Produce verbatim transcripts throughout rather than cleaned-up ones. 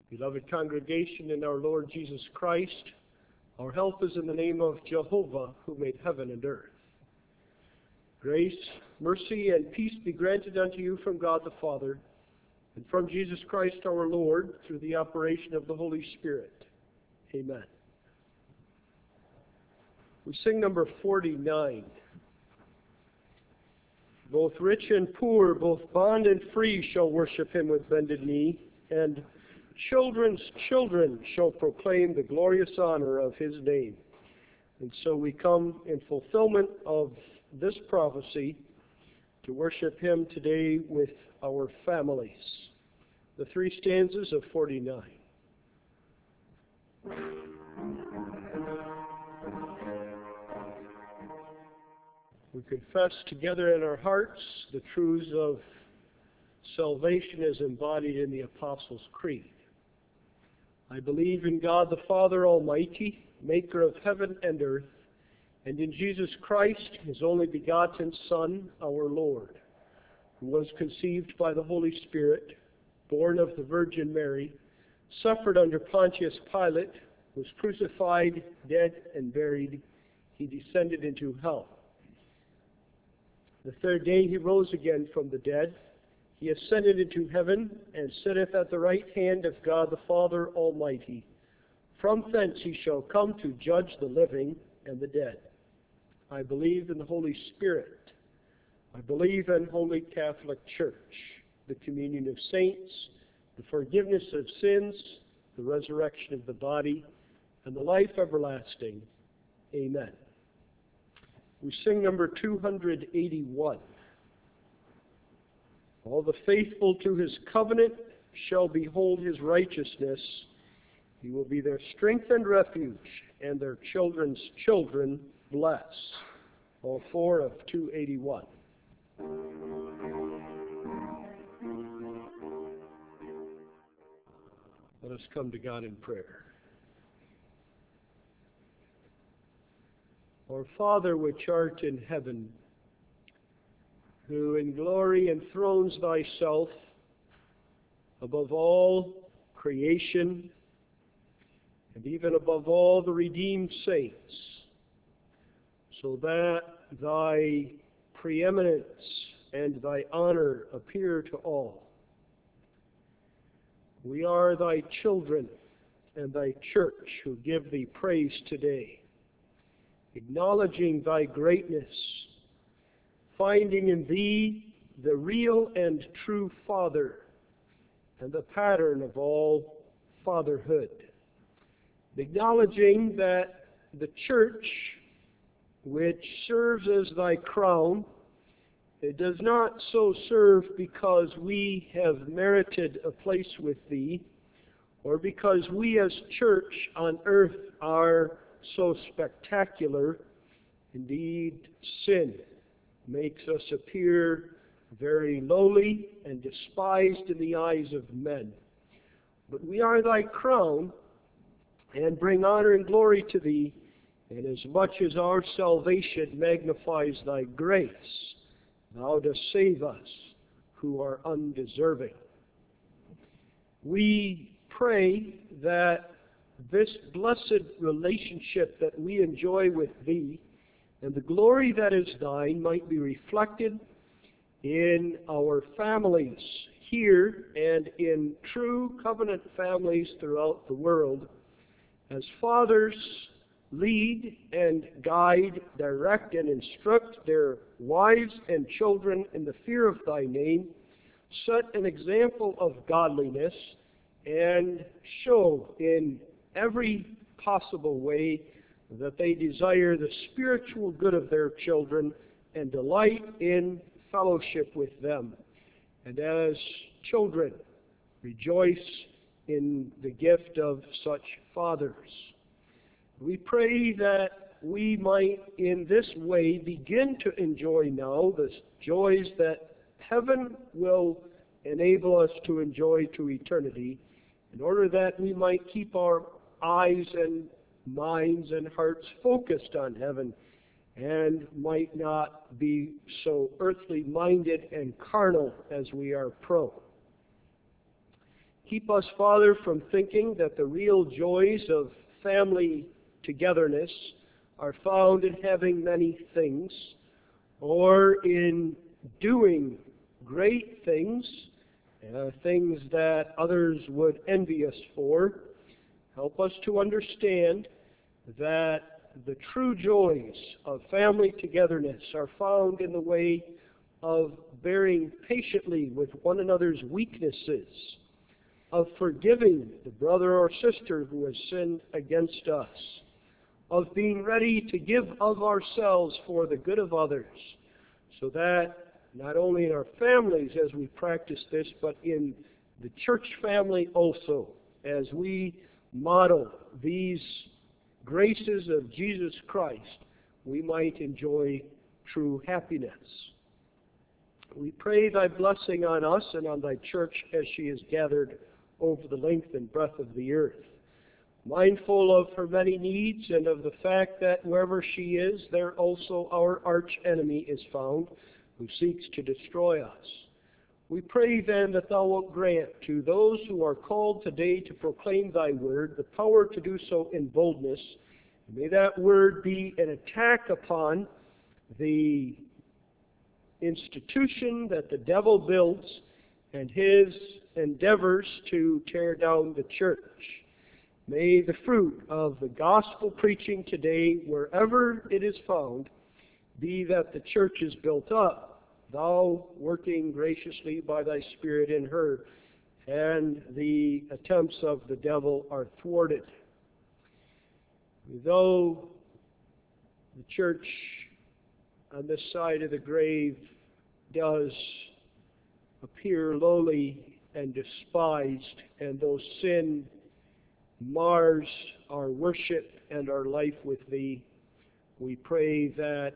Beloved congregation in our Lord Jesus Christ, our help is in the name of Jehovah, who made heaven and earth. Grace, mercy, and peace be granted unto you from God the Father, and from Jesus Christ our Lord, through the operation of the Holy Spirit. Amen. We sing number forty-nine. Both rich and poor, both bond and free shall worship him with bended knee, and children's children shall proclaim the glorious honor of his name. And so we come in fulfillment of this prophecy to worship him today with our families. The three stanzas of forty-nine. We confess together in our hearts the truths of salvation as embodied in the Apostles' Creed. I believe in God the Father Almighty, maker of heaven and earth, and in Jesus Christ, his only begotten Son, our Lord, who was conceived by the Holy Spirit, born of the Virgin Mary, suffered under Pontius Pilate, was crucified, dead, and buried. He descended into hell. The third day he rose again from the dead. He ascended into heaven, and sitteth at the right hand of God the Father Almighty. From thence he shall come to judge the living and the dead. I believe in the Holy Spirit. I believe in Holy Catholic Church, the communion of saints, the forgiveness of sins, the resurrection of the body, and the life everlasting. Amen. We sing number two hundred eighty-one. All the faithful to his covenant shall behold his righteousness. He will be their strength and refuge, and their children's children bless. All four of two eighty-one. Let us come to God in prayer. Our Father which art in heaven, who in glory enthrones thyself above all creation and even above all the redeemed saints, so that thy preeminence and thy honor appear to all. We are thy children and thy church who give thee praise today, acknowledging thy greatness, finding in thee the real and true Father and the pattern of all fatherhood. Acknowledging that the church, which serves as thy crown, it does not so serve because we have merited a place with thee, or because we as church on earth are so spectacular. Indeed, sin makes us appear very lowly and despised in the eyes of men. But we are thy crown, and bring honor and glory to thee, inasmuch as our salvation magnifies thy grace. Thou dost save us who are undeserving. We pray that this blessed relationship that we enjoy with thee and the glory that is thine might be reflected in our families here and in true covenant families throughout the world, as fathers lead and guide, direct and instruct their wives and children in the fear of thy name, set an example of godliness, and show in every possible way that they desire the spiritual good of their children and delight in fellowship with them. And as children, rejoice in the gift of such fathers. We pray that we might in this way begin to enjoy now the joys that heaven will enable us to enjoy to eternity, in order that we might keep our eyes and minds and hearts focused on heaven and might not be so earthly minded and carnal as we are prone. Keep us, Father, from thinking that the real joys of family togetherness are found in having many things or in doing great things, uh, things that others would envy us for. Help us to understand that the true joys of family togetherness are found in the way of bearing patiently with one another's weaknesses, of forgiving the brother or sister who has sinned against us, of being ready to give of ourselves for the good of others, so that not only in our families as we practice this, but in the church family also, as we model these graces of Jesus Christ, we might enjoy true happiness. We pray thy blessing on us and on thy church as she is gathered over the length and breadth of the earth, mindful of her many needs and of the fact that wherever she is, there also our arch enemy is found, who seeks to destroy us. We pray then that thou wilt grant to those who are called today to proclaim thy word the power to do so in boldness. May that word be an attack upon the institution that the devil builds and his endeavors to tear down the church. May the fruit of the gospel preaching today, wherever it is found, be that the church is built up, thou working graciously by thy Spirit in her, and the attempts of the devil are thwarted. Though the church on this side of the grave does appear lowly and despised, and though sin mars our worship and our life with thee, we pray that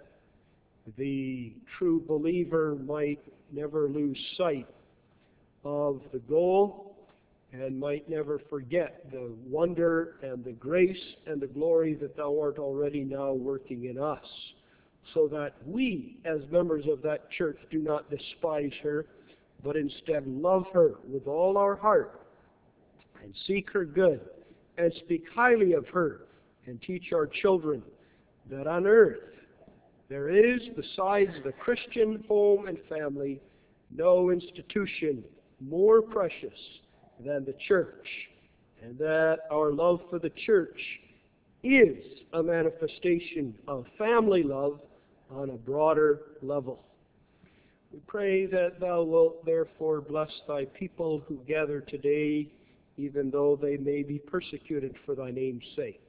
the true believer might never lose sight of the goal and might never forget the wonder and the grace and the glory that thou art already now working in us, so that we, as members of that church, do not despise her, but instead love her with all our heart and seek her good and speak highly of her and teach our children that on earth there is, besides the Christian home and family, no institution more precious than the church, and that our love for the church is a manifestation of family love on a broader level. We pray that thou wilt therefore bless thy people who gather today, even though they may be persecuted for thy name's sake,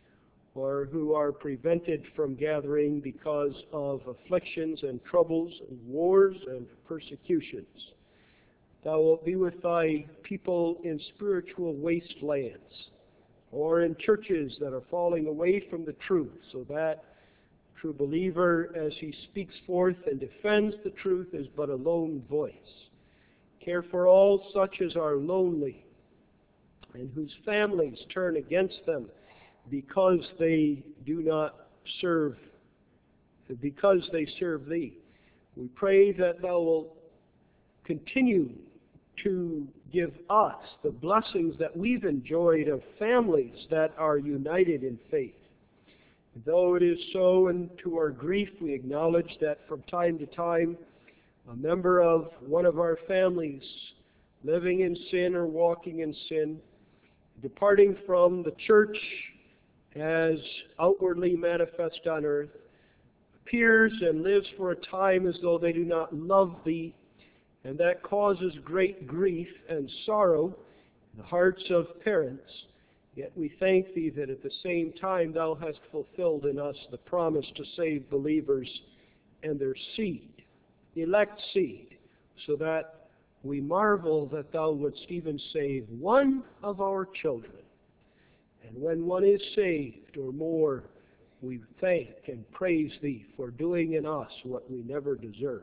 or who are prevented from gathering because of afflictions and troubles and wars and persecutions. Thou wilt be with thy people in spiritual wastelands, or in churches that are falling away from the truth, so that true believer, as he speaks forth and defends the truth, is but a lone voice. Care for all such as are lonely and whose families turn against them because they do not serve, because they serve thee. We pray that thou wilt continue to give us the blessings that we've enjoyed of families that are united in faith. Though it is so, and to our grief we acknowledge that from time to time a member of one of our families living in sin or walking in sin, departing from the church as outwardly manifest on earth, appears and lives for a time as though they do not love thee, and that causes great grief and sorrow in the hearts of parents. Yet we thank thee that at the same time thou hast fulfilled in us the promise to save believers and their seed, elect seed, so that we marvel that thou wouldst even save one of our children. And when one is saved or more, we thank and praise thee for doing in us what we never deserved.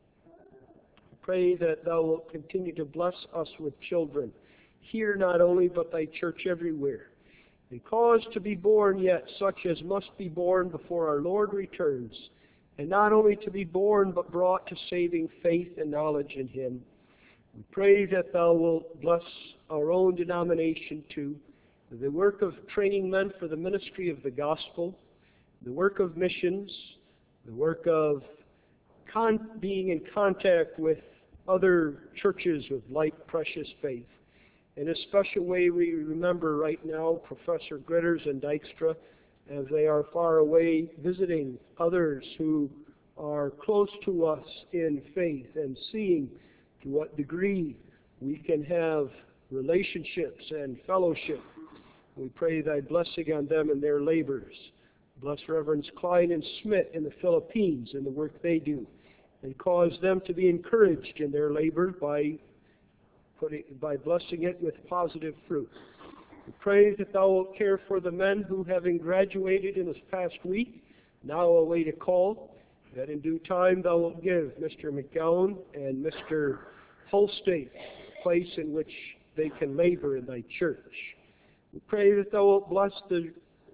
Pray that thou wilt continue to bless us with children, here not only, but thy church everywhere, and cause to be born yet such as must be born before our Lord returns, and not only to be born, but brought to saving faith and knowledge in him. We pray that thou wilt bless our own denomination too, the work of training men for the ministry of the gospel, the work of missions, the work of con- being in contact with other churches with like precious faith. In a special way, we remember right now Professor Gritters and Dykstra as they are far away visiting others who are close to us in faith and seeing to what degree we can have relationships and fellowship. We pray thy blessing on them and their labors. Bless Reverends Klein and Smith in the Philippines and the work they do, and cause them to be encouraged in their labor by putting, by blessing it with positive fruit. We pray that thou wilt care for the men who, having graduated in this past week, now await a call, that in due time thou wilt give Mister McGowan and Mister Holstate a place in which they can labor in thy church. We pray that thou wilt bless the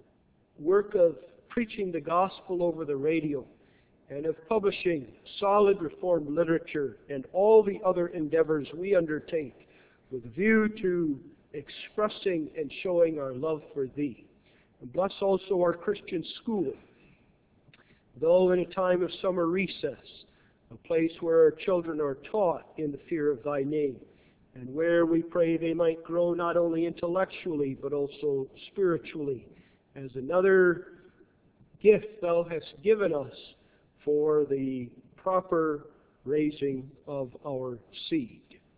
work of preaching the gospel over the radio and of publishing solid Reformed literature and all the other endeavors we undertake with a view to expressing and showing our love for thee. And bless also our Christian school, though in a time of summer recess, a place where our children are taught in the fear of thy name, and where we pray they might grow not only intellectually but also spiritually as another gift thou hast given us for the proper raising of our seed.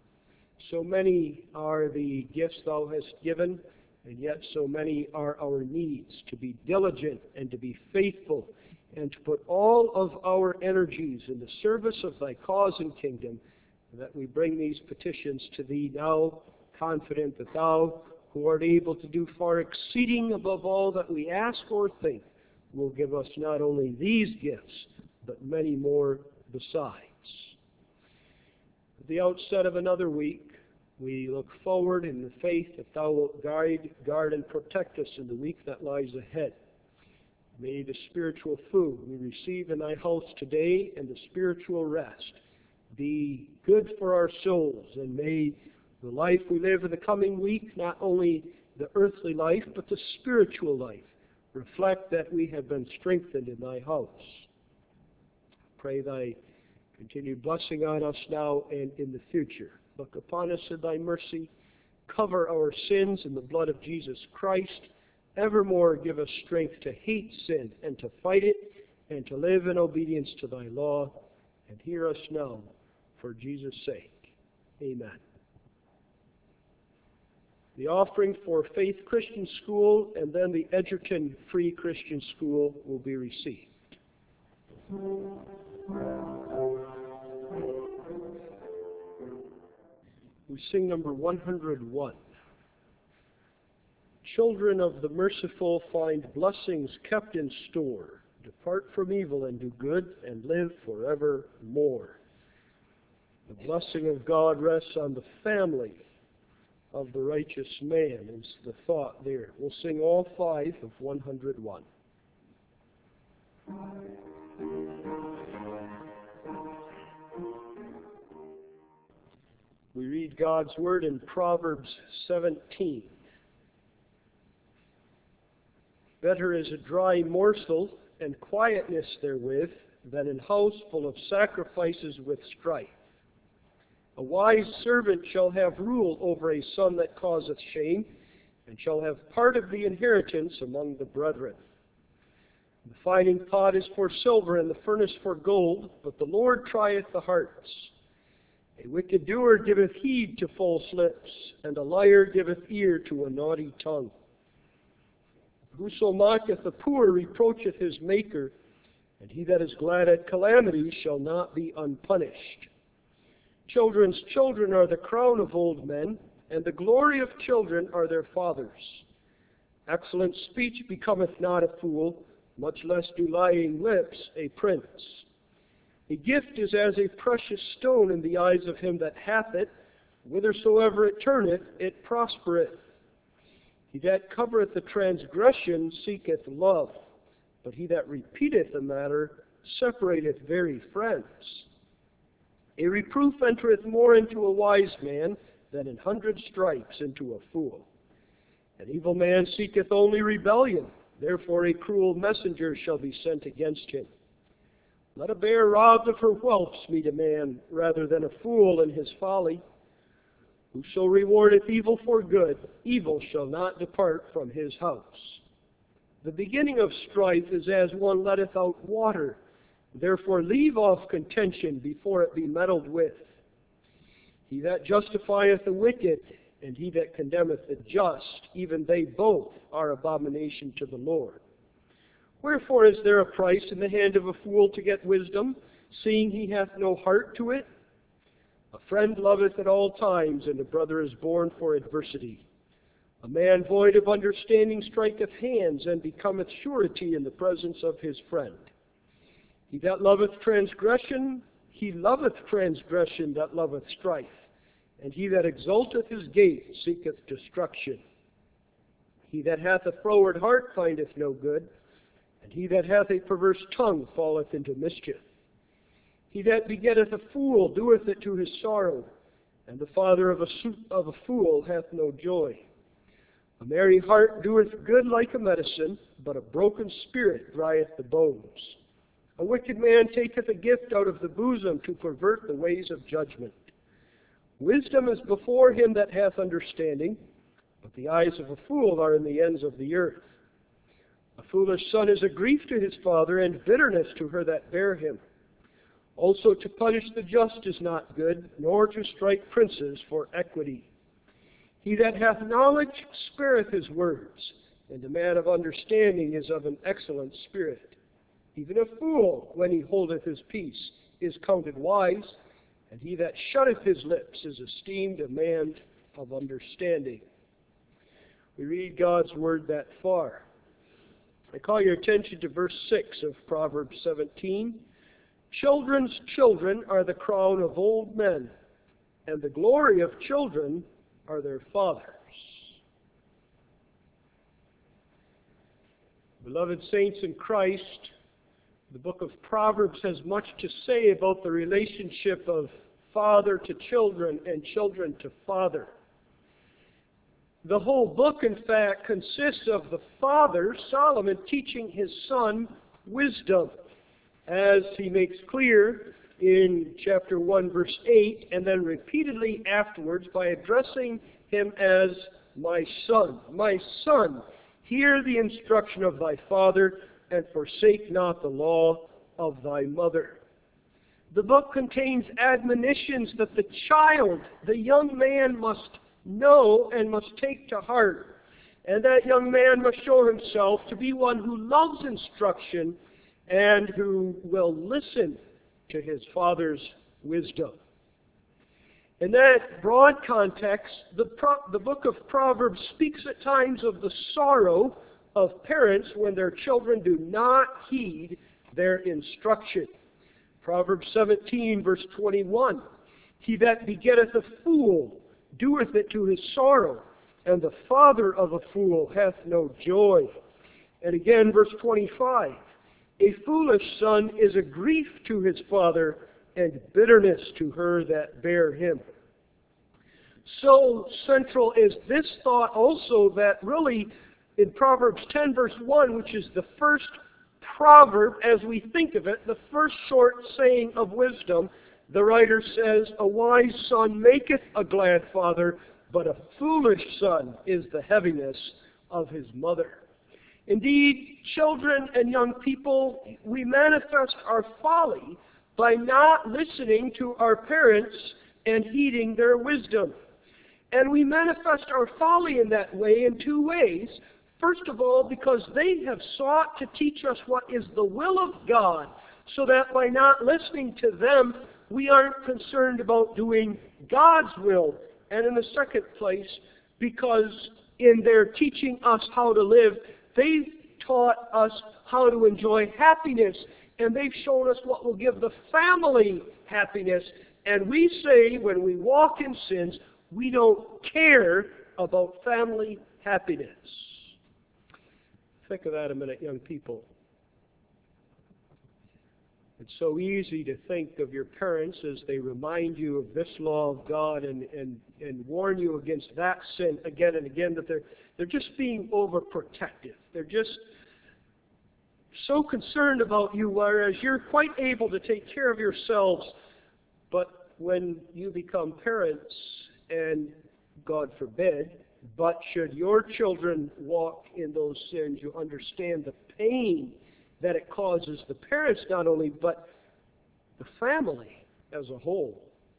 So many are the gifts thou hast given, and yet so many are our needs to be diligent and to be faithful and to put all of our energies in the service of thy cause and kingdom, and that we bring these petitions to thee now, confident that thou, who art able to do far exceeding above all that we ask or think, will give us not only these gifts, but many more besides. At the outset of another week, we look forward in the faith that thou wilt guide, guard, and protect us in the week that lies ahead. May the spiritual food we receive in thy house today and the spiritual rest be good for our souls, and may the life we live in the coming week, not only the earthly life, but the spiritual life, reflect that we have been strengthened in thy house. Pray thy continued blessing on us now and in the future. Look upon us in thy mercy. Cover our sins in the blood of Jesus Christ. Evermore give us strength to hate sin and to fight it and to live in obedience to thy law. And hear us now for Jesus' sake. Amen. The offering for Faith Christian School and then the Edgerton Free Christian School will be received. We sing number one hundred one. Children of the merciful, find blessings kept in store. Depart from evil and do good, and live forevermore. The blessing of God rests on the family of the righteous man, is the thought there. We'll sing all five of one hundred one. We read God's word in Proverbs seventeen. Better is a dry morsel and quietness therewith than an house full of sacrifices with strife. A wise servant shall have rule over a son that causeth shame, and shall have part of the inheritance among the brethren. The finding pot is for silver, and the furnace for gold, but the Lord trieth the hearts. A wicked doer giveth heed to false lips, and a liar giveth ear to a naughty tongue. Whoso mocketh the poor reproacheth his Maker, and he that is glad at calamity shall not be unpunished. Children's children are the crown of old men, and the glory of children are their fathers. Excellent speech becometh not a fool, much less do lying lips a prince. A gift is as a precious stone in the eyes of him that hath it. Whithersoever it turneth, it prospereth. He that covereth the transgression seeketh love, but he that repeateth the matter separateth very friends. A reproof entereth more into a wise man than an hundred stripes into a fool. An evil man seeketh only rebellion, therefore a cruel messenger shall be sent against him. Let a bear robbed of her whelps meet a man, rather than a fool in his folly. Whoso rewardeth evil for good, evil shall not depart from his house. The beginning of strife is as one letteth out water. Therefore leave off contention before it be meddled with. He that justifieth the wicked, and he that condemneth the just, even they both are abomination to the Lord. Wherefore is there a price in the hand of a fool to get wisdom, seeing he hath no heart to it? A friend loveth at all times, and a brother is born for adversity. A man void of understanding striketh hands, and becometh surety in the presence of his friend. He that loveth transgression, he loveth transgression that loveth strife. And he that exalteth his gate seeketh destruction. He that hath a froward heart findeth no good, and he that hath a perverse tongue falleth into mischief. He that begetteth a fool doeth it to his sorrow, and the father of a, of a fool hath no joy. A merry heart doeth good like a medicine, but a broken spirit drieth the bones. A wicked man taketh a gift out of the bosom to pervert the ways of judgment. Wisdom is before him that hath understanding, but the eyes of a fool are in the ends of the earth. A foolish son is a grief to his father, and bitterness to her that bare him. Also to punish the just is not good, nor to strike princes for equity. He that hath knowledge spareth his words, and a man of understanding is of an excellent spirit. Even a fool, when he holdeth his peace, is counted wise, and he that shutteth his lips is esteemed a man of understanding. We read God's word that far. I call your attention to verse six of Proverbs seventeen. Children's children are the crown of old men, and the glory of children are their fathers. Beloved saints in Christ, the book of Proverbs has much to say about the relationship of father to children and children to father. The whole book, in fact, consists of the father, Solomon, teaching his son wisdom, as he makes clear in chapter one, verse eight, and then repeatedly afterwards by addressing him as my son. My son, hear the instruction of thy father, and forsake not the law of thy mother. The book contains admonitions that the child, the young man, must know and must take to heart. And that young man must show himself to be one who loves instruction and who will listen to his father's wisdom. In that broad context, the, Pro- the book of Proverbs speaks at times of the sorrow of parents when their children do not heed their instruction. Proverbs seventeen, verse twenty-one, he that begetteth a fool doeth it to his sorrow, and the father of a fool hath no joy. And again, verse twenty-five, a foolish son is a grief to his father, and bitterness to her that bare him. So central is this thought also that really in Proverbs ten, verse one, which is the first proverb as we think of it, the first short saying of wisdom, the writer says, a wise son maketh a glad father, but a foolish son is the heaviness of his mother. Indeed, children and young people, we manifest our folly by not listening to our parents and heeding their wisdom. And we manifest our folly in that way in two ways. First of all, because they have sought to teach us what is the will of God, so that by not listening to them, we aren't concerned about doing God's will. And in the second place, because in their teaching us how to live, they've taught us how to enjoy happiness, and they've shown us what will give the family happiness. And we say, when we walk in sins, we don't care about family happiness. Think of that a minute, young people. It's so easy to think of your parents as they remind you of this law of God and, and, and warn you against that sin again and again, that they're, they're just being overprotective. They're just so concerned about you, whereas you're quite able to take care of yourselves. But when you become parents, and God forbid, but should your children walk in those sins, you understand the pain that it causes the parents not only, but the family as a whole.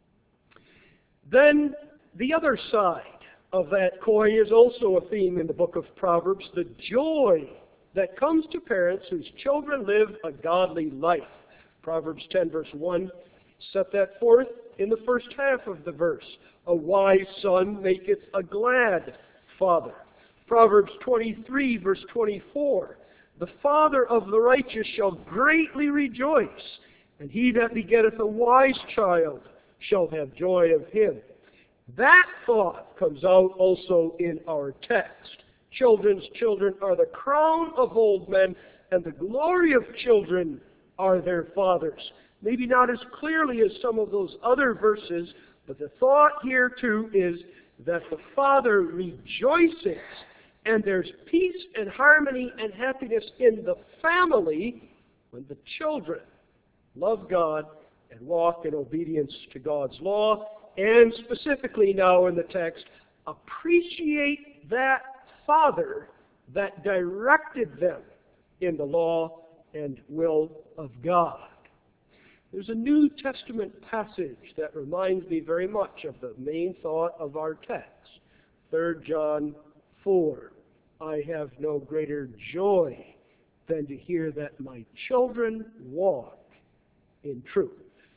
Then the other side of that coin is also a theme in the book of Proverbs, the joy that comes to parents whose children live a godly life. Proverbs ten verse one set that forth in the first half of the verse. A wise son maketh a glad father. Proverbs twenty-three verse twenty-four. The father of the righteous shall greatly rejoice, and he that begetteth a wise child shall have joy of him. That thought comes out also in our text. Children's children are the crown of old men, and the glory of children are their fathers. Maybe not as clearly as some of those other verses, but the thought here too is that the father rejoices, and there's peace and harmony and happiness in the family when the children love God and walk in obedience to God's law, and specifically now in the text, appreciate that father that directed them in the law and will of God. There's a New Testament passage that reminds me very much of the main thought of our text. Third John four. I have no greater joy than to hear that my children walk in truth.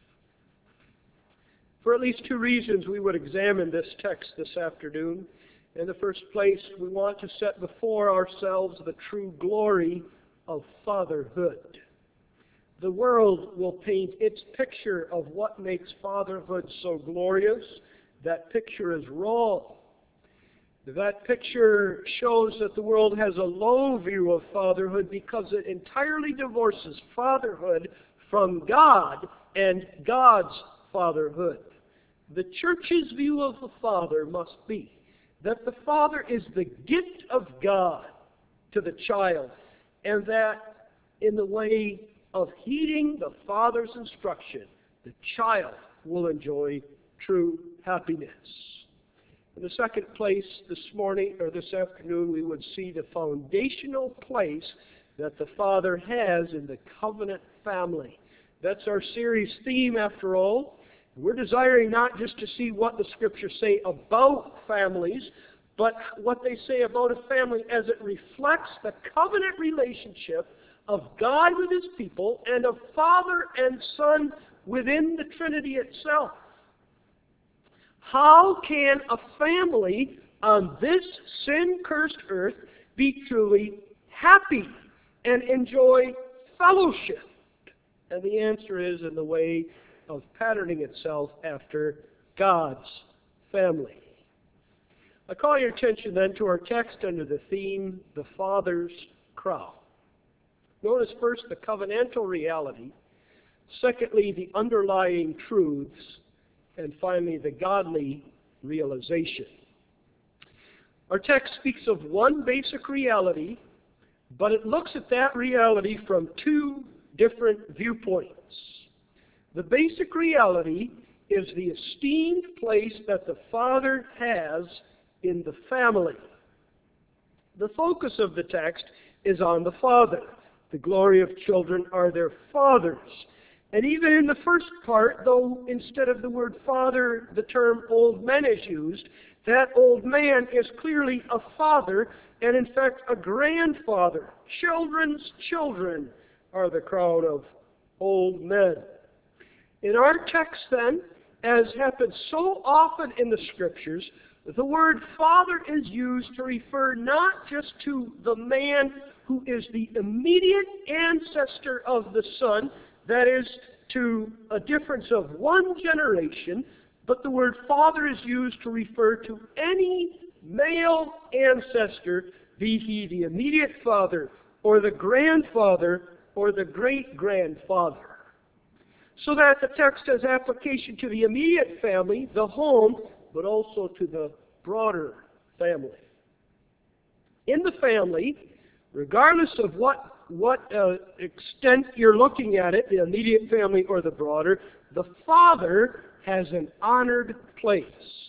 For at least two reasons we would examine this text this afternoon. In the first place, we want to set before ourselves the true glory of fatherhood. The world will paint its picture of what makes fatherhood so glorious. That picture is wrong. That picture shows that the world has a low view of fatherhood because it entirely divorces fatherhood from God and God's fatherhood. The church's view of the father must be that the father is the gift of God to the child, and that in the way of heeding the father's instruction, the child will enjoy true happiness. In the second place, this morning or this afternoon, we would see the foundational place that the Father has in the covenant family. That's our series theme, after all. We're desiring not just to see what the Scriptures say about families, but what they say about a family as it reflects the covenant relationship of God with His people and of Father and Son within the Trinity itself. How can a family on this sin-cursed earth be truly happy and enjoy fellowship? And the answer is in the way of patterning itself after God's family. I call your attention then to our text under the theme, the Father's Crown. Notice first the covenantal reality, secondly the underlying truths, and finally the godly realization. Our text speaks of one basic reality, but it looks at that reality from two different viewpoints. The basic reality is the esteemed place that the Father has in the family. The focus of the text is on the Father. The glory of children are their fathers. And even in the first part, though instead of the word father, the term old man is used, that old man is clearly a father, and in fact a grandfather. Children's children are the crown of old men. In our text then, as happens so often in the Scriptures, the word father is used to refer not just to the man who is the immediate ancestor of the son, that is, to a difference of one generation, but the word father is used to refer to any male ancestor, be he the immediate father, or the grandfather, or the great-grandfather. So that the text has application to the immediate family, the home, but also to the broader family. In the family, regardless of what, what uh, extent you're looking at it, the immediate family or the broader, the father has an honored place.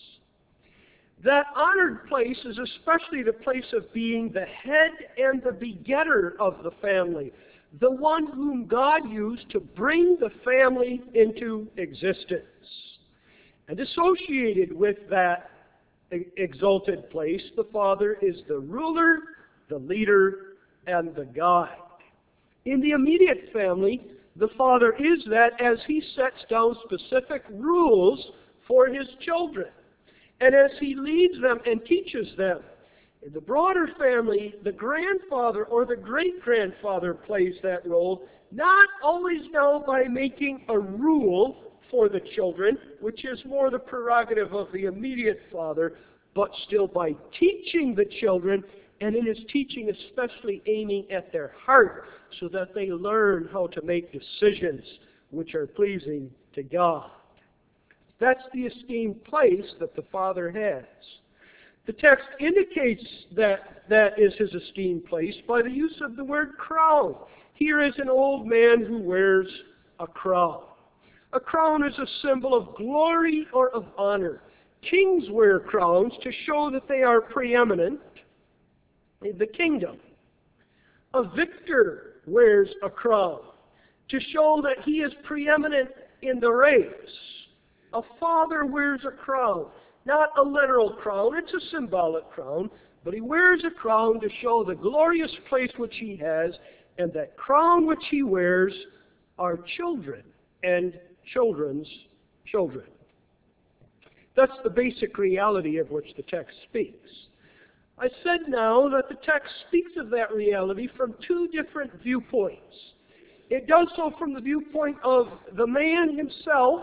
That honored place is especially the place of being the head and the begetter of the family, the one whom God used to bring the family into existence. And associated with that exalted place, the father is the ruler, the leader, and the guide. In the immediate family, the father is that as he sets down specific rules for his children, and as he leads them and teaches them. In the broader family, the grandfather or the great-grandfather plays that role, not always now by making a rule for the children, which is more the prerogative of the immediate father, but still by teaching the children, and in his teaching especially aiming at their heart, so that they learn how to make decisions which are pleasing to God. That's the esteemed place that the father has. The text indicates that that is his esteemed place by the use of the word crown. Here is an old man who wears a crown. A crown is a symbol of glory or of honor. Kings wear crowns to show that they are preeminent in the kingdom. A victor wears a crown to show that he is preeminent in the race. A father wears a crown, not a literal crown, it's a symbolic crown, but he wears a crown to show the glorious place which he has, and that crown which he wears are children and children's children. That's the basic reality of which the text speaks. I said now that the text speaks of that reality from two different viewpoints. It does so from the viewpoint of the man himself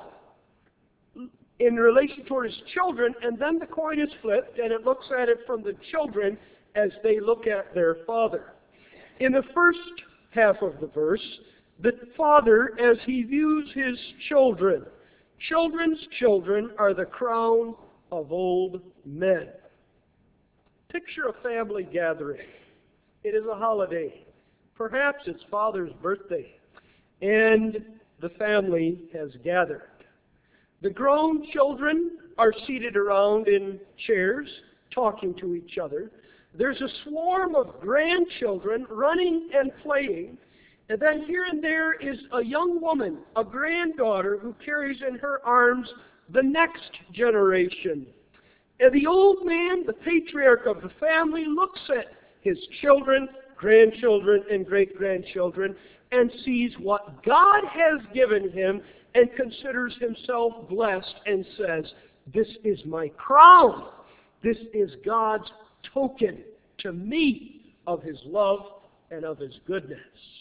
in relation toward his children, and then the coin is flipped and it looks at it from the children as they look at their father. In the first half of the verse, the father as he views his children. Children's children are the crown of old men. Picture a family gathering. It is a holiday. Perhaps it's father's birthday, and the family has gathered. The grown children are seated around in chairs, talking to each other. There's a swarm of grandchildren running and playing. And then here and there is a young woman, a granddaughter, who carries in her arms the next generation. And the old man, the patriarch of the family, looks at his children, grandchildren, and great-grandchildren, and sees what God has given him and considers himself blessed and says, "This is my crown. This is God's token to me of his love and of his goodness."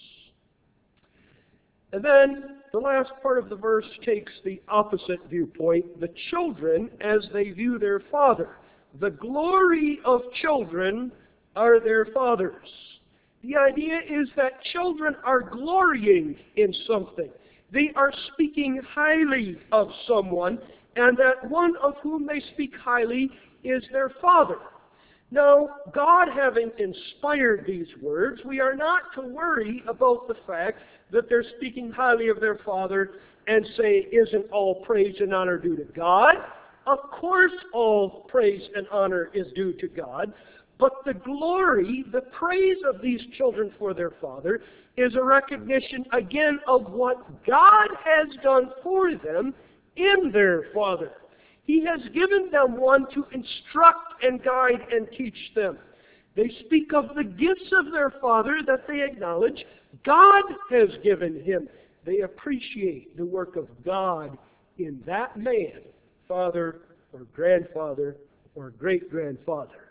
And then the last part of the verse takes the opposite viewpoint, the children as they view their father. The glory of children are their fathers. The idea is that children are glorying in something. They are speaking highly of someone, and that one of whom they speak highly is their father. Now, God having inspired these words, we are not to worry about the fact that they're speaking highly of their father and say, "Isn't all praise and honor due to God?" Of course all praise and honor is due to God, but the glory, the praise of these children for their father is a recognition again of what God has done for them in their father. He has given them one to instruct and guide and teach them. They speak of the gifts of their father that they acknowledge God has given him. They appreciate the work of God in that man, father or grandfather or great-grandfather.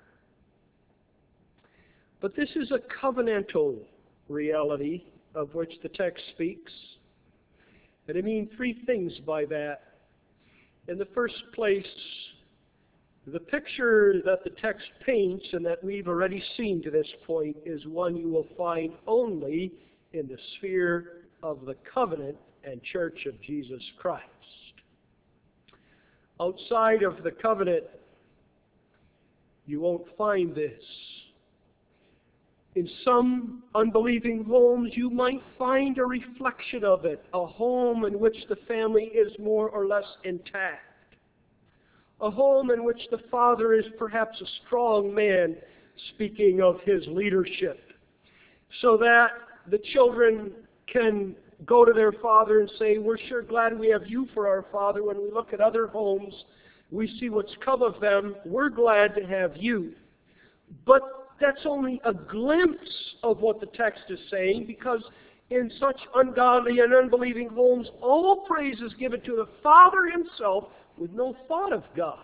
But this is a covenantal reality of which the text speaks. And I mean three things by that. In the first place, the picture that the text paints and that we've already seen to this point is one you will find only in the sphere of the covenant and church of Jesus Christ. Outside of the covenant, you won't find this. In some unbelieving homes, you might find a reflection of it, a home in which the family is more or less intact, a home in which the father is perhaps a strong man, speaking of his leadership, so that the children can go to their father and say, we're sure glad we have you for our father. When we look at other homes, we see what's come of them. We're glad to have you. But that's only a glimpse of what the text is saying, because in such ungodly and unbelieving homes, all praise is given to the Father himself with no thought of God.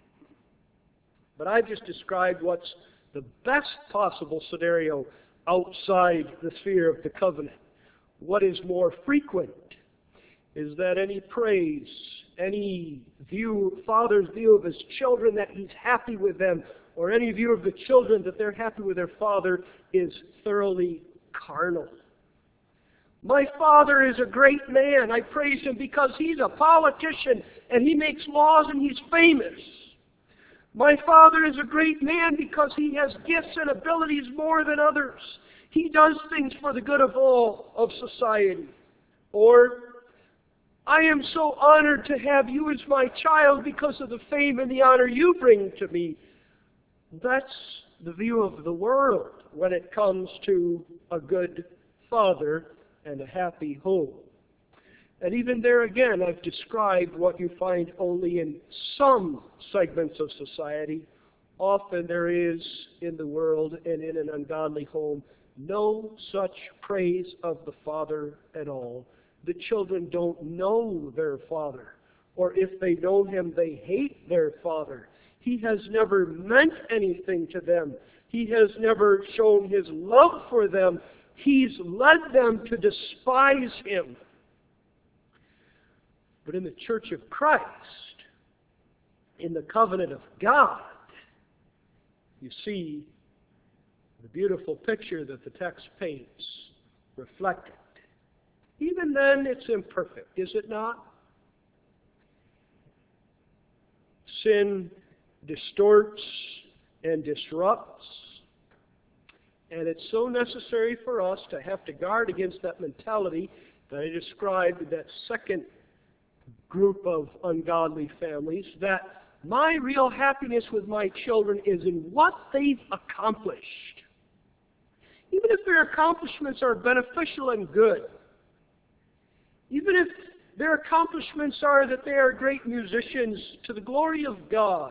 But I've just described what's the best possible scenario outside the sphere of the covenant. What is more frequent is that any praise, any view, father's view of his children that he's happy with them, or any view of the children that they're happy with their father, is thoroughly carnal. My father is a great man. I praise him because he's a politician and he makes laws and he's famous. My father is a great man because he has gifts and abilities more than others. He does things for the good of all of society. Or, I am so honored to have you as my child because of the fame and the honor you bring to me. That's the view of the world when it comes to a good father and a happy home. And even there again, I've described what you find only in some segments of society. Often there is in the world and in an ungodly home no such praise of the father at all. The children don't know their father. Or if they know him, they hate their father. He has never meant anything to them. He has never shown his love for them. He's led them to despise him. But in the church of Christ, in the covenant of God, you see the beautiful picture that the text paints reflected. Even then, it's imperfect, is it not? Sin distorts and disrupts. And it's so necessary for us to have to guard against that mentality that I described in that second group of ungodly families, that my real happiness with my children is in what they've accomplished. Even if their accomplishments are beneficial and good, even if their accomplishments are that they are great musicians to the glory of God,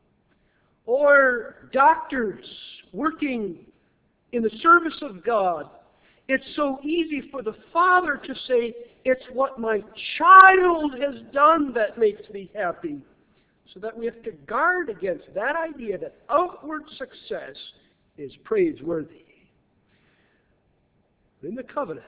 or doctors working in the service of God, it's so easy for the father to say, it's what my child has done that makes me happy. So that we have to guard against that idea that outward success is praiseworthy. In the covenant,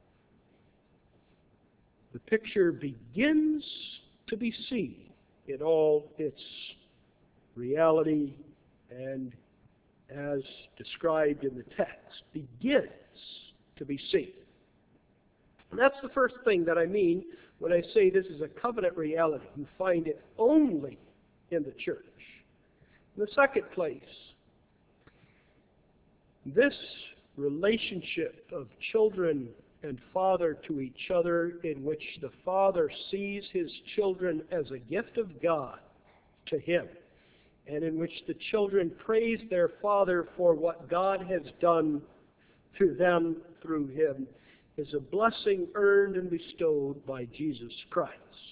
the picture begins to be seen in all its reality and as described in the text, begins to be seen. And that's the first thing that I mean when I say this is a covenant reality. You find it only in the church. In the second place, this relationship of children and father to each other, in which the father sees his children as a gift of God to him, and in which the children praise their father for what God has done to them through him, is a blessing earned and bestowed by Jesus Christ.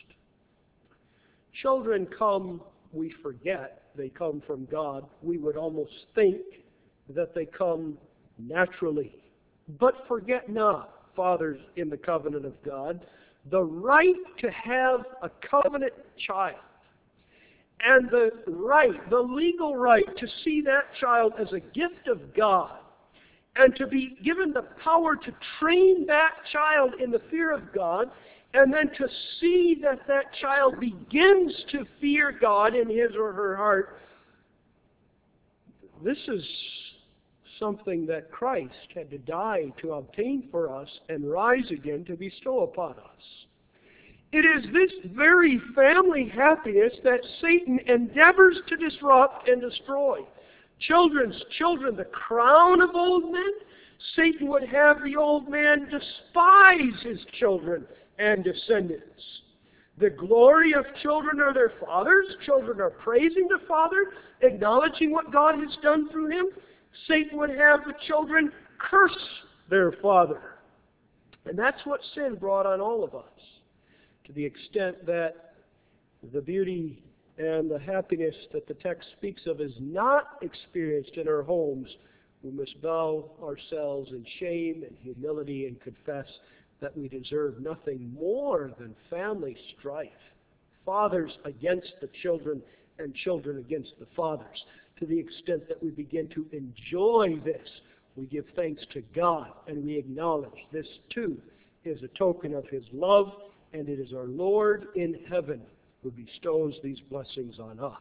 Children come, we forget, they come from God. We would almost think that they come naturally. But forget not, fathers in the covenant of God, the right to have a covenant child, and the right, the legal right to see that child as a gift of God, and to be given the power to train that child in the fear of God, and then to see that that child begins to fear God in his or her heart. This is something that Christ had to die to obtain for us and rise again to bestow upon us. It is this very family happiness that Satan endeavors to disrupt and destroy. Children's children, the crown of old men, Satan would have the old man despise his children and descendants. The glory of children are their fathers. Children are praising the father, acknowledging what God has done through him. Satan would have the children curse their father. And that's what sin brought on all of us, to the extent that the beauty and the happiness that the text speaks of is not experienced in our homes. We must bow ourselves in shame and humility and confess that we deserve nothing more than family strife. Fathers against the children and children against the fathers. To the extent that we begin to enjoy this, we give thanks to God and we acknowledge this too is a token of His love, and it is our Lord in heaven who bestows these blessings on us.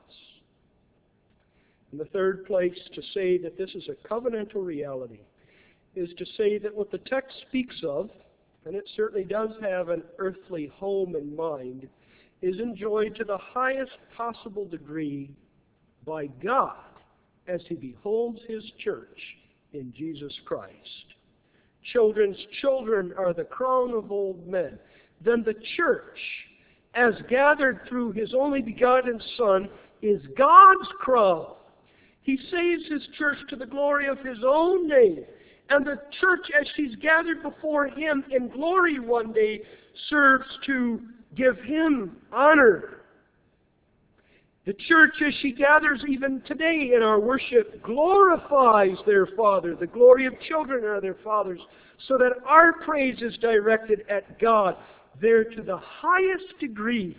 In the third place, to say that this is a covenantal reality is to say that what the text speaks of, and it certainly does have an earthly home in mind, is enjoyed to the highest possible degree by God as He beholds His church in Jesus Christ. Children's children are the crown of old men. Then the church, as gathered through His only begotten Son, is God's crown. He saves His church to the glory of His own name. And the church, as she's gathered before Him in glory one day, serves to give Him honor. The church, as she gathers even today in our worship, glorifies their Father. The glory of children are their fathers, so that our praise is directed at God. There to the highest degree,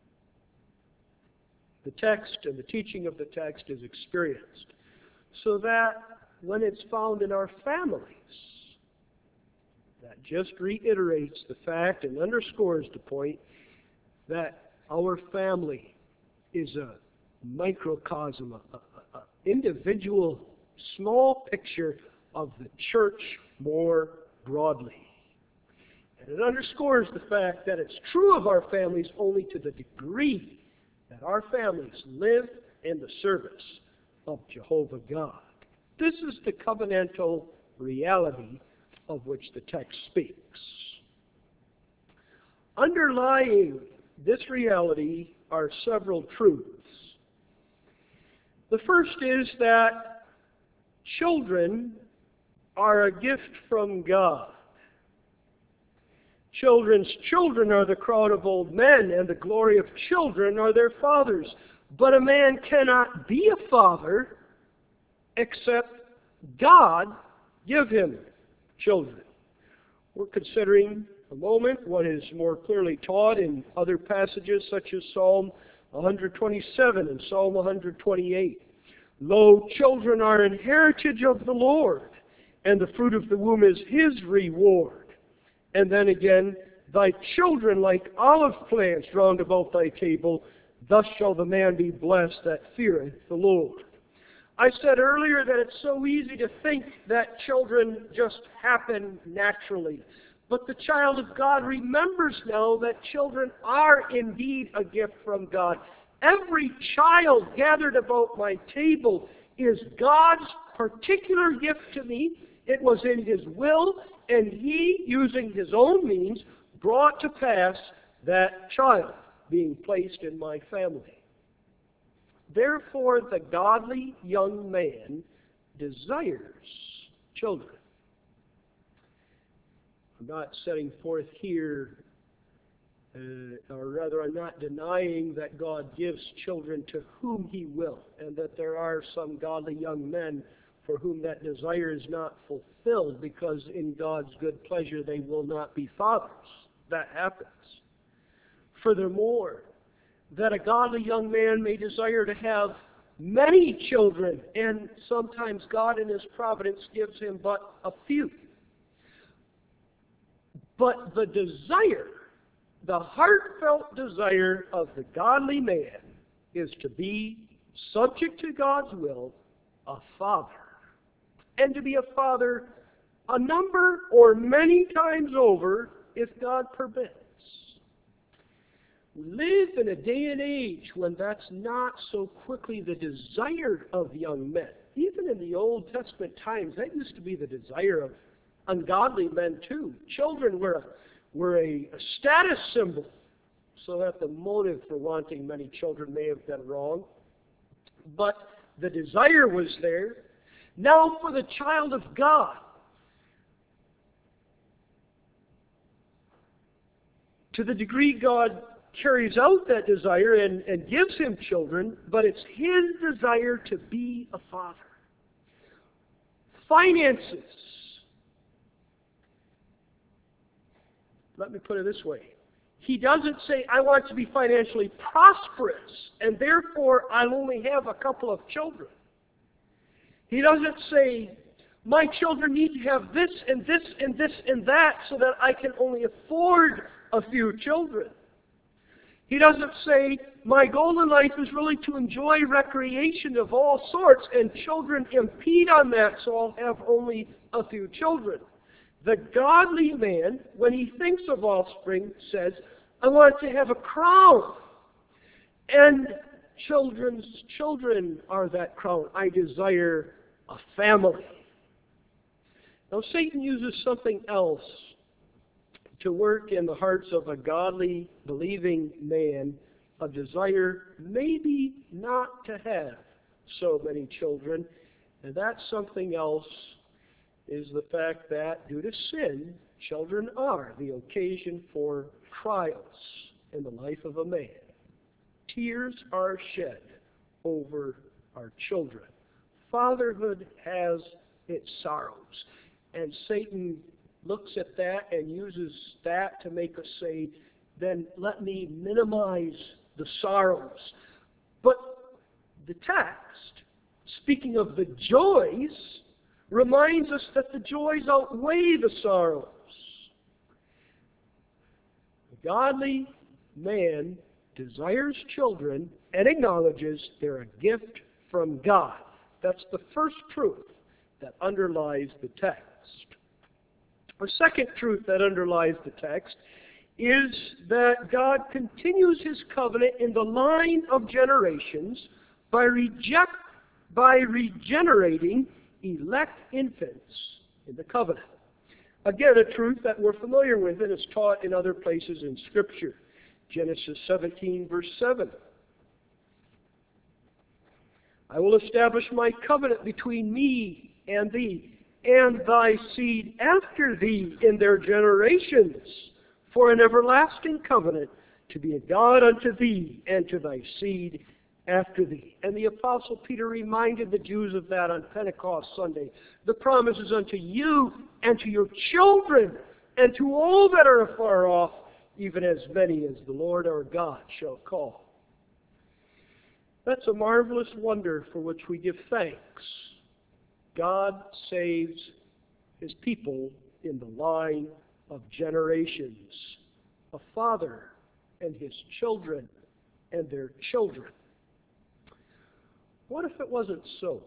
the text and the teaching of the text is experienced, so that when it's found in our families, that just reiterates the fact and underscores the point that our family is a microcosm, an individual small picture of the church more broadly. And it underscores the fact that it's true of our families only to the degree that our families live in the service of Jehovah God. This is the covenantal reality of which the text speaks. Underlying this reality are several truths. The first is that children are a gift from God. Children's children are the crown of old men, and the glory of children are their fathers. But a man cannot be a father except God give him children. We're considering a moment what is more clearly taught in other passages such as Psalm one twenty-seven and Psalm one twenty-eight. Lo, children are an heritage of the Lord, and the fruit of the womb is His reward. And then again, thy children like olive plants round about thy table, thus shall the man be blessed that feareth the Lord. I said earlier that it's so easy to think that children just happen naturally. But the child of God remembers now that children are indeed a gift from God. Every child gathered about my table is God's particular gift to me. It was in His will, and He, using His own means, brought to pass that child being placed in my family. Therefore, the godly young man desires children. I'm not setting forth here, uh, or rather I'm not denying that God gives children to whom He will, and that there are some godly young men for whom that desire is not fulfilled because in God's good pleasure they will not be fathers. That happens. Furthermore, that a godly young man may desire to have many children, and sometimes God in His providence gives him but a few. But the desire, the heartfelt desire of the godly man is to be, subject to God's will, a father. and to be a father a number or many times over if God permits. We live in a day and age when that's not so quickly the desire of young men. Even in the Old Testament times, that used to be the desire of ungodly men too. Children were a, were a, a status symbol, so that the motive for wanting many children may have been wrong. But the desire was there. Now for the child of God, to the degree God carries out that desire and, and gives him children, but it's his desire to be a father. Finances. Let me put it this way. He doesn't say, I want to be financially prosperous, and therefore I'll only have a couple of children. He doesn't say, my children need to have this and this and this and that so that I can only afford a few children. He doesn't say, my goal in life is really to enjoy recreation of all sorts, and children impede on that, so I'll have only a few children. The godly man, when he thinks of offspring, says, I want to have a crown. And children's children are that crown. I desire a family. Now, Satan uses something else to work in the hearts of a godly, believing man, a desire maybe not to have so many children. And that something else is the fact that due to sin, children are the occasion for trials in the life of a man. Tears are shed over our children. Fatherhood has its sorrows. And Satan looks at that and uses that to make us say, then let me minimize the sorrows. But the text, speaking of the joys, reminds us that the joys outweigh the sorrows. The godly man desires children and acknowledges they're a gift from God. That's the first truth that underlies the text. A second truth that underlies the text is that God continues his covenant in the line of generations by, reject, by regenerating elect infants in the covenant. Again, a truth that we're familiar with and is taught in other places in Scripture. Genesis seventeen, verse seven. I will establish my covenant between me and thee, and thy seed after thee in their generations, for an everlasting covenant, to be a God unto thee and to thy seed after thee. And the Apostle Peter reminded the Jews of that on Pentecost Sunday. The promise is unto you and to your children and to all that are afar off, even as many as the Lord our God shall call. That's a marvelous wonder for which we give thanks. God saves his people in the line of generations. A father and his children and their children. What if it wasn't so?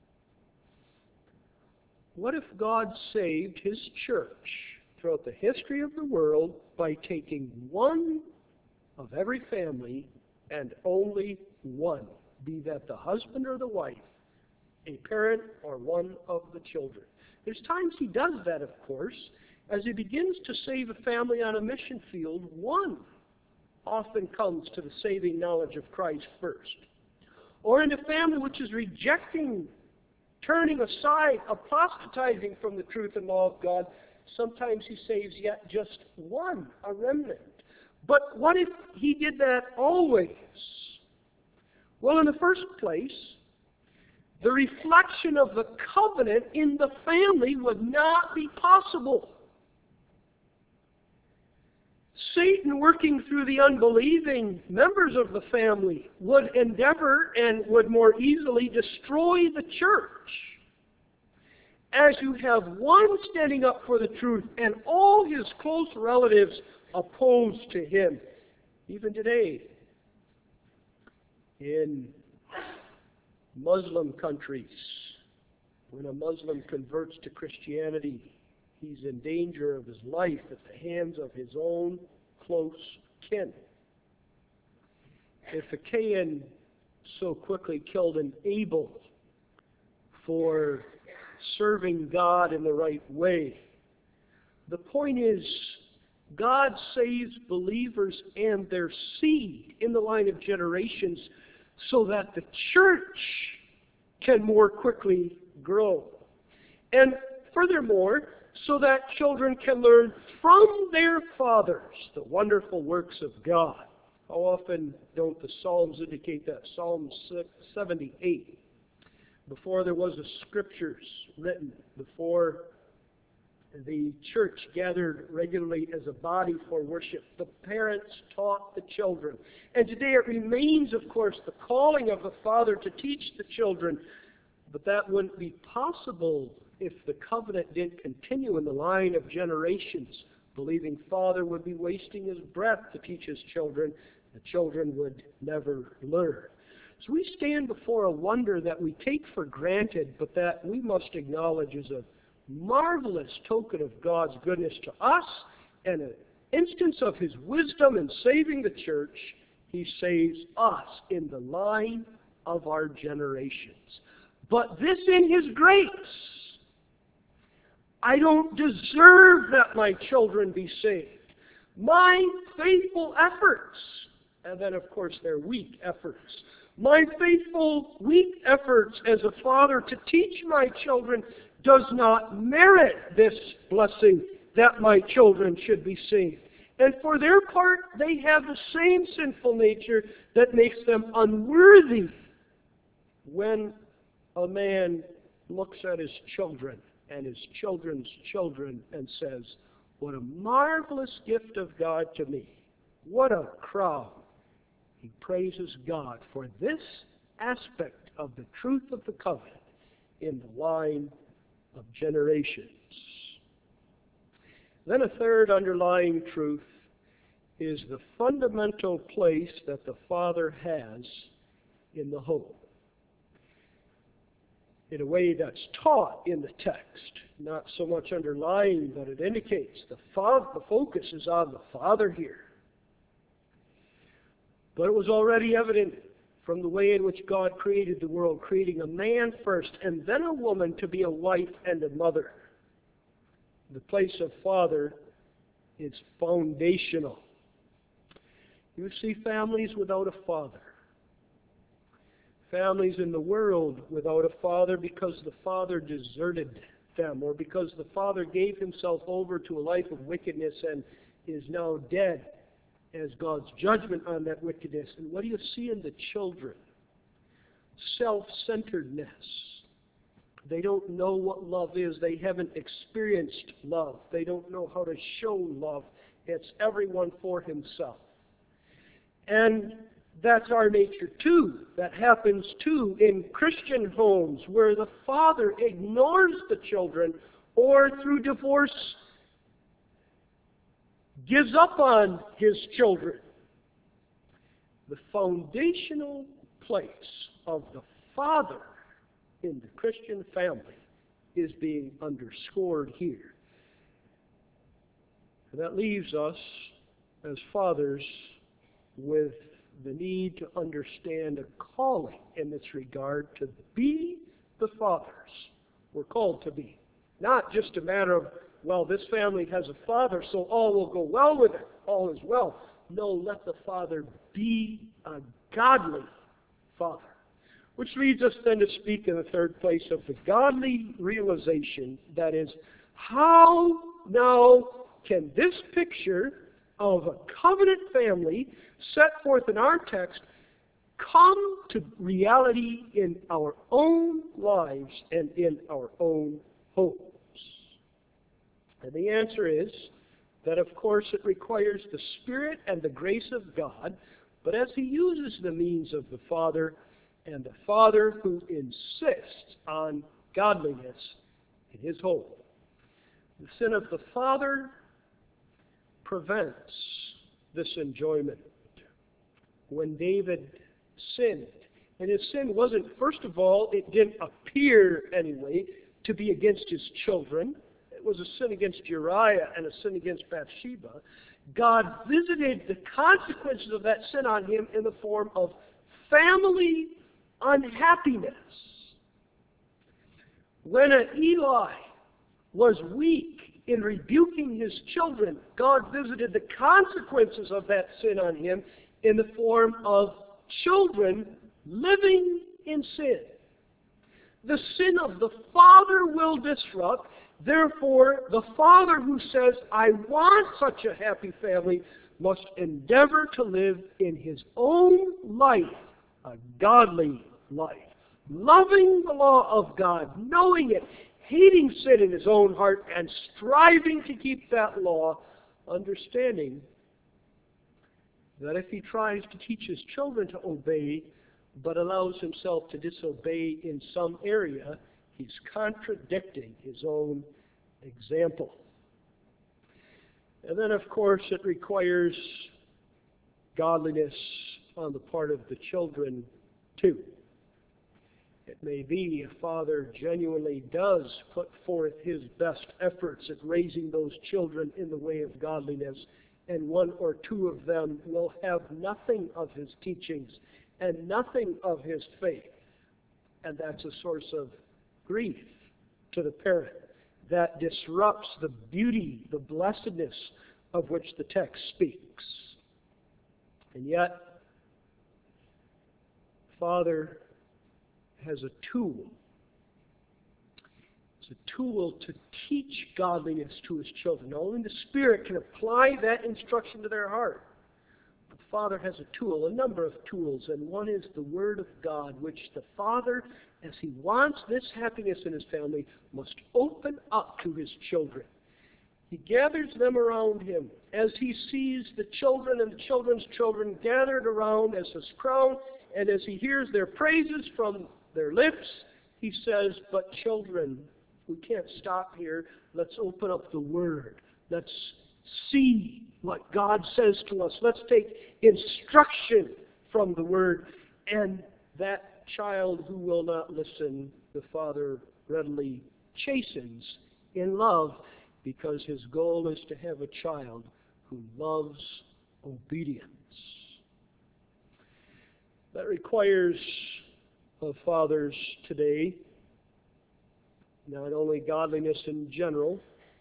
What if God saved his church throughout the history of the world by taking one of every family and only one, be that the husband or the wife, a parent or one of the children? There's times he does that, of course. As he begins to save a family on a mission field, one often comes to the saving knowledge of Christ first. Or in a family which is rejecting, turning aside, apostatizing from the truth and law of God, sometimes he saves yet just one, a remnant. But what if he did that always? Well, in the first place, the reflection of the covenant in the family would not be possible. Satan, working through the unbelieving members of the family, would endeavor and would more easily destroy the church. As you have one standing up for the truth and all his close relatives opposed to him. Even today, in Muslim countries, When a Muslim converts to Christianity, he's in danger of his life at the hands of his own close kin. If a Cain so quickly killed an Abel for serving God in the right way, the point is, God saves believers and their seed in the line of generations so that the church can more quickly grow. And furthermore, so that children can learn from their fathers the wonderful works of God. How often don't the Psalms indicate that? Psalm seventy-eight. Before there was the scriptures written, before the church gathered regularly as a body for worship, the parents taught the children. And today it remains, of course, the calling of the father to teach the children. But that wouldn't be possible if the covenant didn't continue in the line of generations. Believing father would be wasting his breath to teach his children. The children would never learn. So we stand before a wonder that we take for granted, but that we must acknowledge as a marvelous token of God's goodness to us and an instance of his wisdom in saving the church. He saves us in the line of our generations. But this in his grace. I don't deserve that my children be saved. My faithful efforts, and then of course their weak efforts, my faithful weak efforts as a father to teach my children does not merit this blessing that my children should be saved. And for their part, they have the same sinful nature that makes them unworthy. When a man looks at his children and his children's children and says, "What a marvelous gift of God to me. What a crown." He praises God for this aspect of the truth of the covenant in the line of generations. Then a third underlying truth is the fundamental place that the Father has in the home. In a way that's taught in the text, not so much underlying, but it indicates the, fa- the focus is on the Father here. But it was already evident from the way in which God created the world, creating a man first and then a woman to be a wife and a mother. The place of father is foundational. You see families without a father. Families in the world without a father because the father deserted them, or because the father gave himself over to a life of wickedness and is now dead as God's judgment on that wickedness. And what do you see in the children? Self-centeredness. They don't know what love is. They haven't experienced love. They don't know how to show love. It's everyone for himself. And that's our nature too. That happens too in Christian homes where the father ignores the children or through divorce gives up on his children. The foundational place of the father in the Christian family is being underscored here. And that leaves us as fathers with the need to understand a calling in this regard to be the fathers we're called to be. Not just a matter of, well, this family has a father, so all will go well with it. All is well. No, let the father be a godly father. Which leads us then to speak in the third place of the godly realization, that is, how now can this picture of a covenant family set forth in our text come to reality in our own lives and in our own homes? And the answer is that, of course, it requires the Spirit and the grace of God, but as he uses the means of the Father, and the Father who insists on godliness in his home. The sin of the father prevents this enjoyment. When David sinned, and his sin wasn't, first of all, it didn't appear anyway, to be against his children. It was a sin against Uriah and a sin against Bathsheba. God visited the consequences of that sin on him in the form of family unhappiness. When Eli was weak in rebuking his children, God visited the consequences of that sin on him in the form of children living in sin. The sin of the father will disrupt. Therefore, the father who says, I want such a happy family, must endeavor to live in his own life a godly life. Loving the law of God, knowing it, hating sin in his own heart, and striving to keep that law, understanding that if he tries to teach his children to obey, but allows himself to disobey in some area, he's contradicting his own example. And then, of course, it requires godliness on the part of the children, too. It may be a father genuinely does put forth his best efforts at raising those children in the way of godliness, and one or two of them will have nothing of his teachings and nothing of his faith. And that's a source of grief to the parent. That disrupts the beauty, the blessedness of which the text speaks. And yet, Father has a tool. It's a tool to teach godliness to his children. Only the Spirit can apply that instruction to their heart. But the Father has a tool, a number of tools, and one is the Word of God, which the Father, as he wants this happiness in his family, must open up to his children. He gathers them around him as he sees the children and the children's children gathered around as his crown, and as he hears their praises from their lips, he says, but children, we can't stop here. Let's open up the Word. Let's see what God says to us. Let's take instruction from the Word. And that child who will not listen, the Father readily chastens in love, because his goal is to have a child who loves obedience. That requires of fathers today not only godliness in general,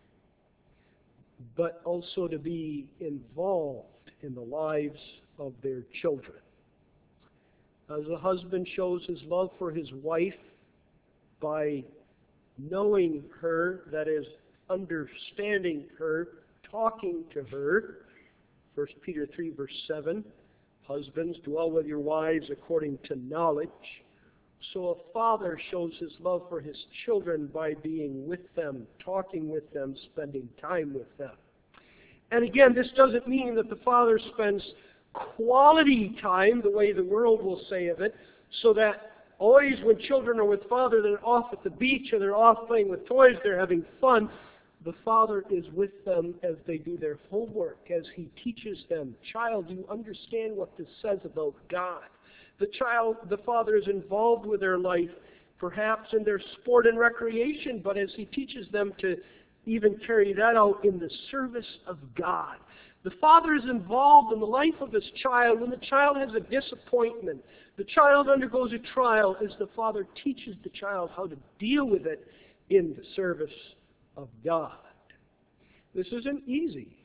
but also to be involved in the lives of their children. As a husband shows his love for his wife by knowing her, that is, understanding her, talking to her, First Peter three, verse seven, husbands, dwell with your wives according to knowledge. So a father shows his love for his children by being with them, talking with them, spending time with them. And again, this doesn't mean that the father spends quality time, the way the world will say of it, so that always when children are with father, they're off at the beach or they're off playing with toys, they're having fun. The father is with them as they do their homework, as he teaches them, child, you understand what this says about God. The child, the father is involved with their life, perhaps in their sport and recreation, but as he teaches them to even carry that out in the service of God. The father is involved in the life of his child. When the child has a disappointment, the child undergoes a trial, as the father teaches the child how to deal with it in the service of God. This isn't easy.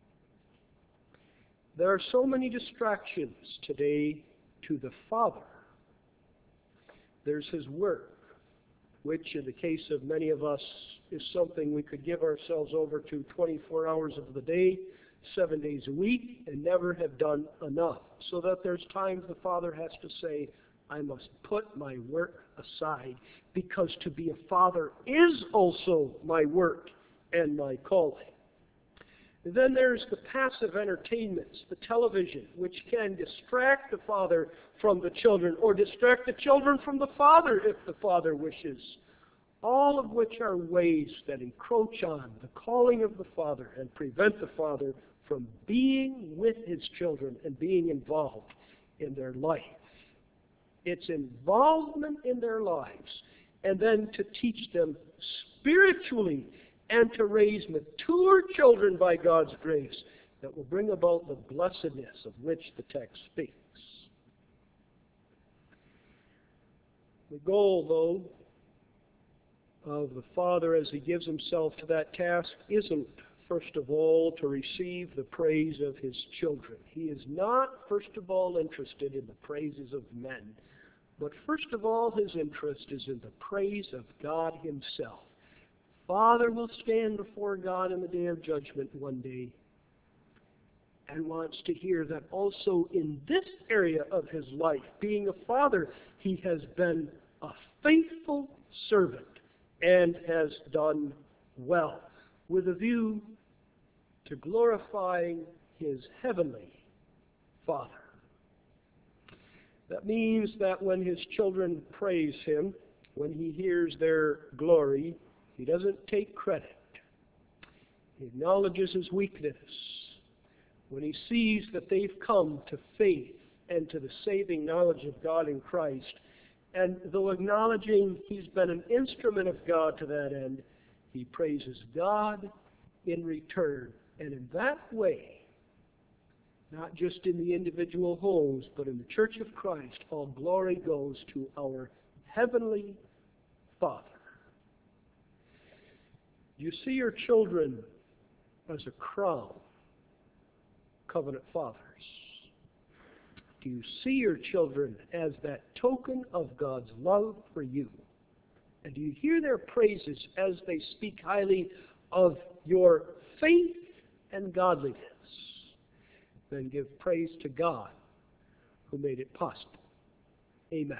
There are so many distractions today to the father. There's his work, which in the case of many of us is something we could give ourselves over to twenty-four hours of the day, seven days a week, and never have done enough. So that there's times the father has to say, I must put my work aside, because to be a father is also my work and my calling. And then there's the passive entertainments, the television, which can distract the father from the children, or distract the children from the father if the father wishes. All of which are ways that encroach on the calling of the father and prevent the father from being with his children and being involved in their life. It's involvement in their lives and then to teach them spiritually and to raise mature children by God's grace that will bring about the blessedness of which the text speaks. The goal, though, of the Father as he gives himself to that task isn't, first of all, to receive the praise of his children. He is not, first of all, interested in the praises of men, but first of all, his interest is in the praise of God himself. Father will stand before God in the day of judgment one day and wants to hear that also in this area of his life, being a father, he has been a faithful servant and has done well, with a view to glorifying his heavenly Father. That means that when his children praise him, when he hears their glory, he doesn't take credit. He acknowledges his weakness. When he sees that they've come to faith and to the saving knowledge of God in Christ, and though acknowledging he's been an instrument of God to that end, he praises God in return. And in that way, not just in the individual homes, but in the church of Christ, all glory goes to our heavenly Father. You see your children as a crown, covenant fathers. Do you see your children as that token of God's love for you? And do you hear their praises as they speak highly of your faith and godliness? Then give praise to God who made it possible. Amen.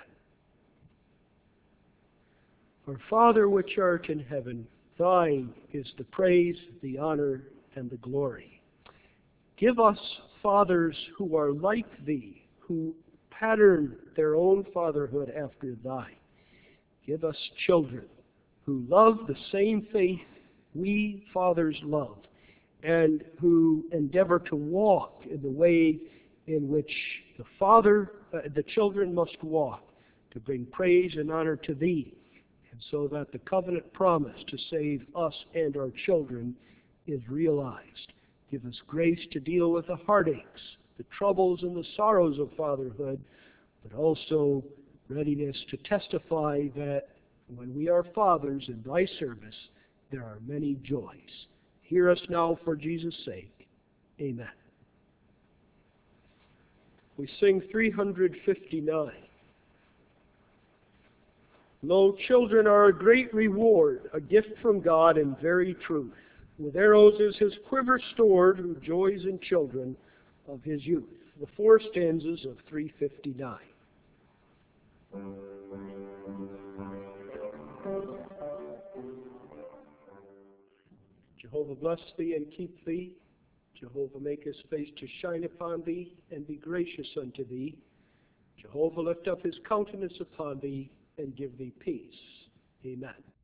Our Father which art in heaven, thine is the praise, the honor, and the glory. Give us fathers who are like thee, who pattern their own fatherhood after thine. Give us children who love the same faith we fathers love, and who endeavor to walk in the way in which the father, uh, the children must walk, to bring praise and honor to thee, and so that the covenant promise to save us and our children is realized. Give us grace to deal with the heartaches, the troubles, and the sorrows of fatherhood, but also readiness to testify that when we are fathers in thy service, there are many joys. Hear us now for Jesus' sake. Amen. We sing three hundred fifty-nine. Lo, children are a great reward, a gift from God in very truth. With arrows is his quiver stored, who joys in children of his youth. The four stanzas of three fifty-nine. Jehovah bless thee and keep thee. Jehovah make his face to shine upon thee and be gracious unto thee. Jehovah lift up his countenance upon thee and give thee peace. Amen.